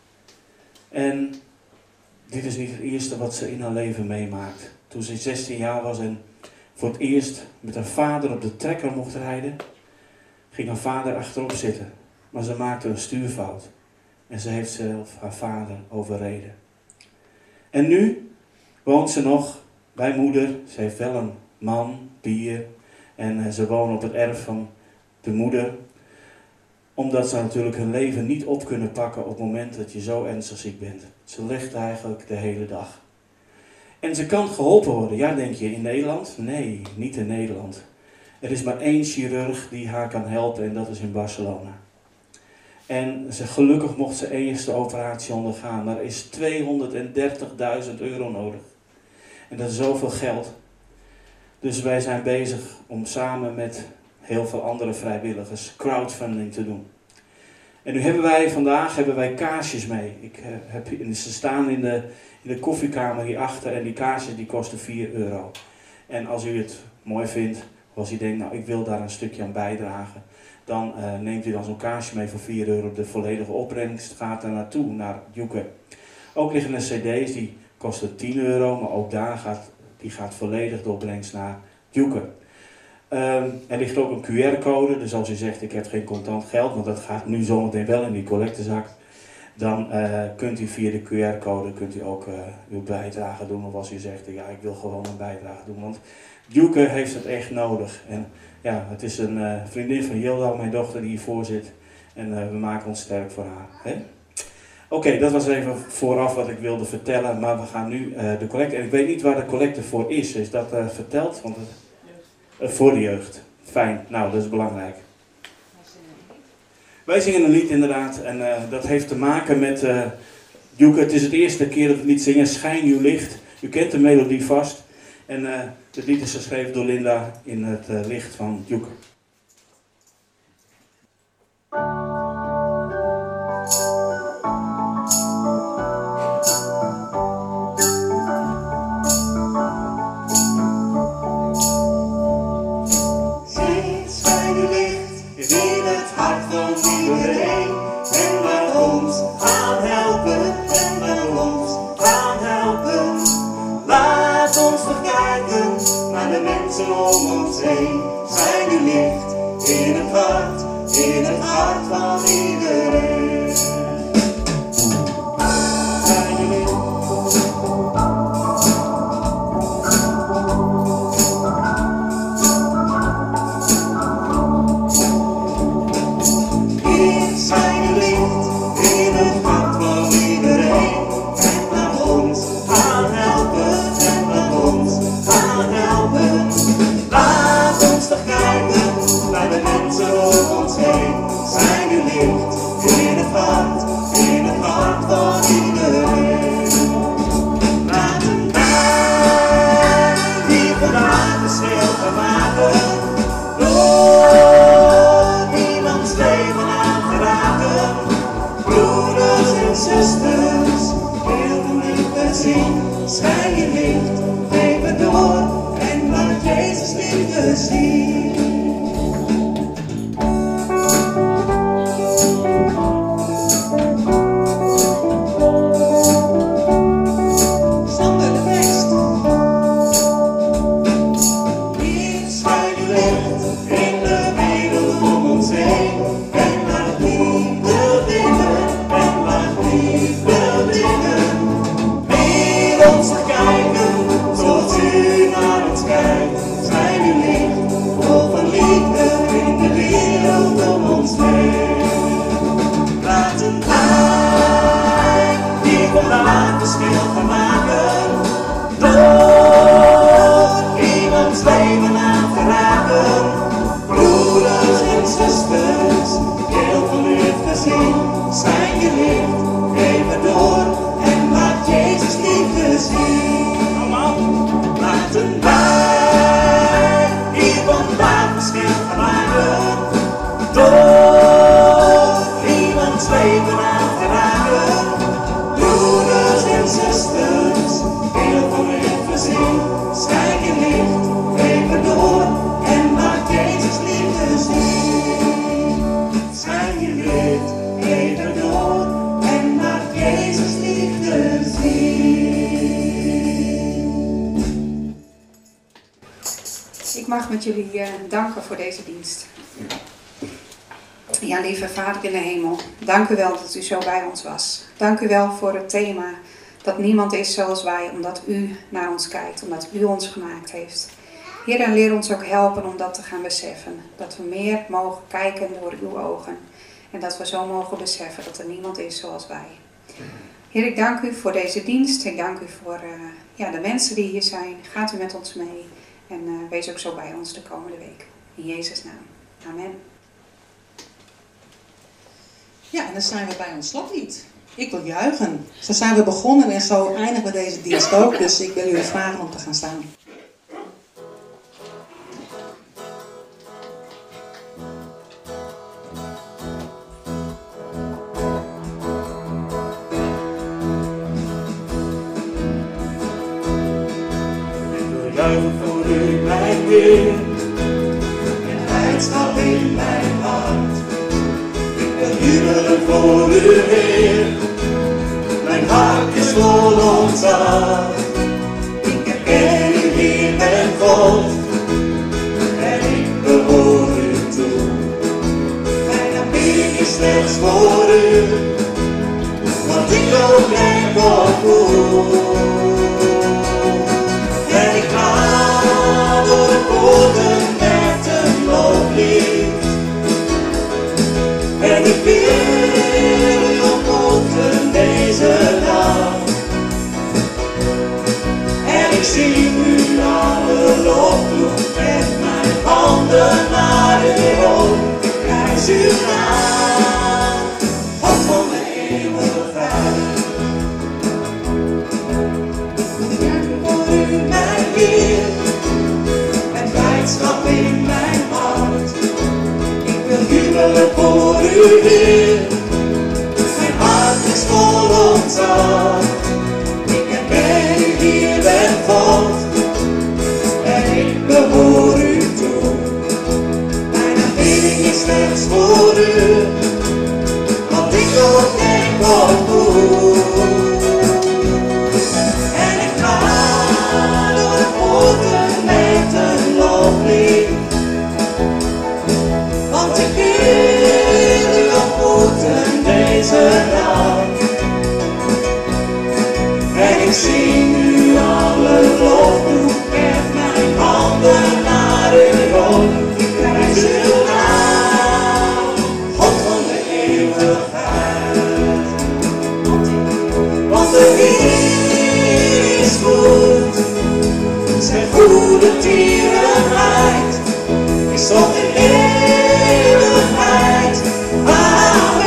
Speaker 5: En dit is niet het eerste wat ze in haar leven meemaakt. Toen ze zestien jaar was en voor het eerst met haar vader op de trekker mocht rijden, ging haar vader achterop zitten. Maar ze maakte een stuurfout. En ze heeft zelf haar vader overreden. En nu woont ze nog bij moeder. Ze heeft wel een man, bier. En ze wonen op het erf van de moeder. Omdat ze natuurlijk hun leven niet op kunnen pakken op het moment dat je zo ernstig ziek bent. Ze ligt eigenlijk de hele dag. En ze kan geholpen worden. Ja, denk je, in Nederland? Nee, niet in Nederland. Er is maar één chirurg die haar kan helpen en dat is in Barcelona. En ze, gelukkig mocht ze eerste operatie ondergaan, maar er is tweehonderddertigduizend euro nodig. En dat is zoveel geld. Dus wij zijn bezig om samen met heel veel andere vrijwilligers crowdfunding te doen. En nu hebben wij vandaag hebben wij kaarsjes mee. Ik, uh, heb, ze staan in de, in de koffiekamer hierachter en die kaarsjes die kosten vier euro. En als u het mooi vindt, of als u denkt, nou ik wil daar een stukje aan bijdragen, dan uh, neemt u dan zo'n kaarsje mee voor vier euro. De volledige opbrengst gaat er naartoe, naar Djoeke. Ook liggen er cd's die kosten tien euro, maar ook daar gaat, die gaat volledig de opbrengst naar Djoeke. Um, er ligt ook een Q R-code, dus als u zegt ik heb geen contant geld, want dat gaat nu zometeen wel in die collectezak, dan uh, kunt u via de Q R-code kunt u ook uh, uw bijdrage doen. Of als u zegt ja ik wil gewoon een bijdrage doen, want Djoeke heeft het echt nodig. En ja, het is een uh, vriendin van Hilda, mijn dochter, die hiervoor zit. En uh, we maken ons sterk voor haar. Oké, okay, dat was even vooraf wat ik wilde vertellen. Maar we gaan nu uh, de collecte. En ik weet niet waar de collecte voor is. Is dat uh, verteld? Want het, uh, voor de jeugd. Fijn, nou dat is belangrijk. Wij zingen een lied inderdaad. En uh, dat heeft te maken met uh, Djoeke. Het is het eerste keer dat we het lied zingen. Schijn uw licht. U kent de melodie vast. En uh, het lied is geschreven door Linda in het uh, licht van Djoeke.
Speaker 1: Schijn uw licht in het hart van iedereen. En laat ons gaan helpen. En laat ons gaan helpen. Laat ons toch kijken naar de mensen om ons heen. Schijn uw licht in het hart, in het hart van iedereen. Schijn uw licht. Schijn uw licht in het hart van iedereen. En laat ons gaan helpen. En laat ons gaan helpen. Laat ons toch kijken naar de mensen om ons heen. Schijn uw licht in het hart, in het hart van iedereen. Laat een naam die vandaag verschil kan maken. Door iemands leven aan te raken. Broeders en zusters, heel veel liefde zien. Schijn je licht, geef het door en laat Jezus liefde zien. Zonder de tekst. Hier schijn je licht in de wereld om ons heen. En laat liefde winnen, en laat liefde winnen. Leer ons te kijken dragen. Broeders en zusters, heel van het gezin. Schijn je licht, even door en maak Jezus liefde zien. Schijn je licht, even door en maak Jezus liefde zien.
Speaker 4: Ik mag met jullie uh, danken voor deze dienst. Ja, lieve Vader in de hemel, dank u wel dat u zo bij ons was. Dank u wel voor het thema dat niemand is zoals wij, omdat u naar ons kijkt, omdat u ons gemaakt heeft. Heer, en leer ons ook helpen om dat te gaan beseffen. Dat we meer mogen kijken door uw ogen. En dat we zo mogen beseffen dat er niemand is zoals wij. Heer, ik dank u voor deze dienst. Ik dank u voor uh, ja, de mensen die hier zijn. Gaat u met ons mee. En uh, wees ook zo bij ons de komende week. In Jezus' naam. Amen.
Speaker 3: Ja, en dan zijn we bij ons slotlied. Ik wil juichen. Zo zijn we begonnen en zo eindigen we deze dienst ook. Dus ik wil jullie vragen om te gaan staan.
Speaker 1: Juichen voor u, mijn Heer, en blijdschap in mijn hart. Ik wil jubelen voor u, Heer, mijn hart is vol ontzag. Ik herken u, Heer, mijn God, en ik behoor u toe. Mijn aanbidding is slechts voor u, want ik ook denk op u. En ik ga door de poorten met een loflied. En ik wil u ontmoeten deze dag. En ik zing u alle lofloed met mijn handen naar u op. Ik prijs uw naam, God van de eeuwigheid. Mijn Heer, met blijdschap in mijn hart. Ik wil jubelen voor u, Heer. Mijn hart is vol ontzag. Ik herken u, Heer, ben God, en ik behoor u toe. Mijn aanbidding is slechts voor u, want ik ook denk op u. Met een loflied, want ik wil u ontmoeten deze dag. En ik zing u alle lofloed met mijn handen naar u op. Ik prijs uw naam, God van de eeuwigheid. Want de Heer is goed. Zijn goede tierenheid is tot in eeuwigheid. Amen.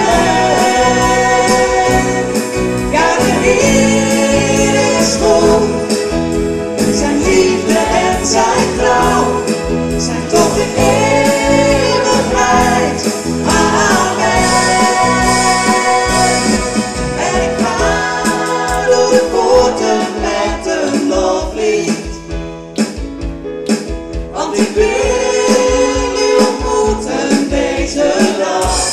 Speaker 1: Ja, de Heer is goed. Zijn liefde en zijn trouw zijn tot in eeuwigheid. Amen. En ik ga door de poorten met een loflied. Want ik wil u ontmoeten deze dag.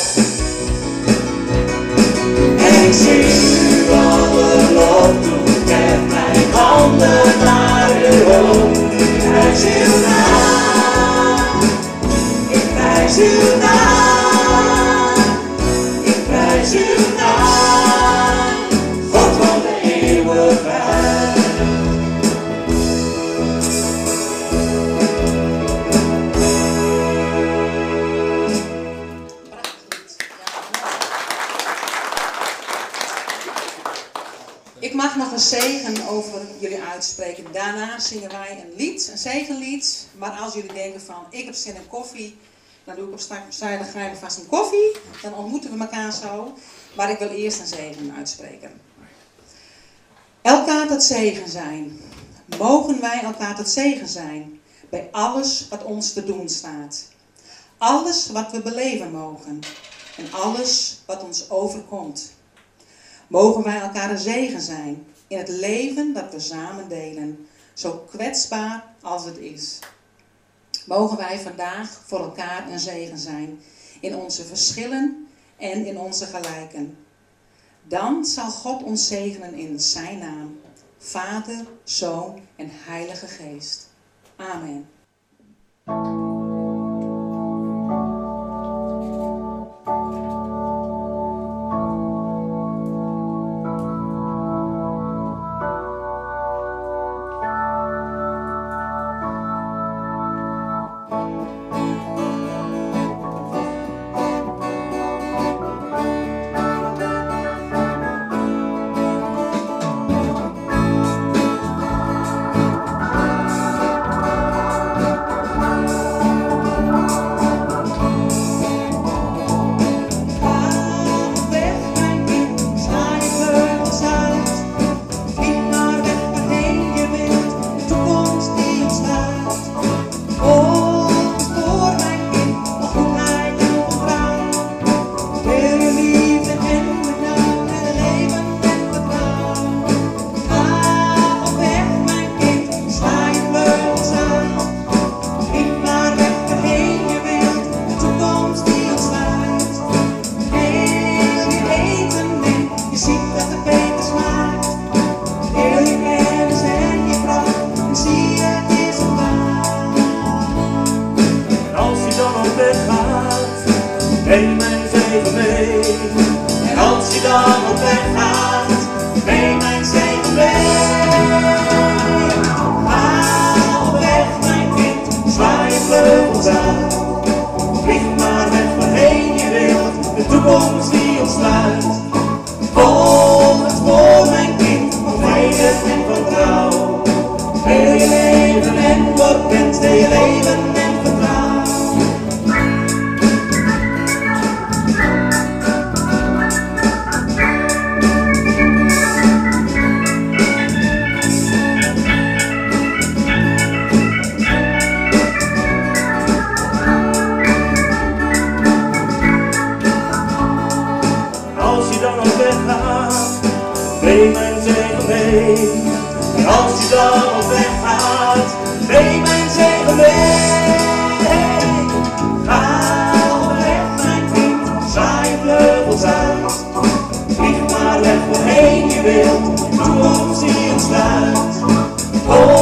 Speaker 1: En ik zing u alle lof toe met mijn handen naar u op. Ik prijs uw naam, ik prijs uw naam, ik prijs uw naam, God van de eeuwigheid.
Speaker 3: Ik mag nog een zegen over jullie uitspreken. Daarna zingen wij een lied, een zegenlied. Maar als jullie denken van, ik heb zin in koffie, dan doe ik op zijde grijpen vast een koffie. Dan ontmoeten we elkaar zo. Maar ik wil eerst een zegen uitspreken. Elkaar tot zegen zijn. Mogen wij elkaar tot zegen zijn. Bij alles wat ons te doen staat. Alles wat we beleven mogen. En alles wat ons overkomt. Mogen wij elkaar een zegen zijn in het leven dat we samen delen, zo kwetsbaar als het is. Mogen wij vandaag voor elkaar een zegen zijn in onze verschillen en in onze gelijken. Dan zal God ons zegenen in zijn naam, Vader, Zoon en Heilige Geest. Amen.
Speaker 1: Neem mijn zegen mee. En als je dan op weg gaat, neem mijn zegen mee. Ga op weg, mijn kind, zwaai je vleugels uit. Vlieg maar weg waarheen je wilt, de toekomst die ons sluit. Volg het spoor, mijn kind, van vrede en vertrouw. Deel je leven en word mens, deel je leven en vertrouw. Neem mijn zegen mee. En als je dan op weg gaat, neem mijn zegen mee. Ga op weg, mijn kind, zwaai je vleugels uit. Vlieg maar weg waarheen je wilt, de toekomst die ons sluit.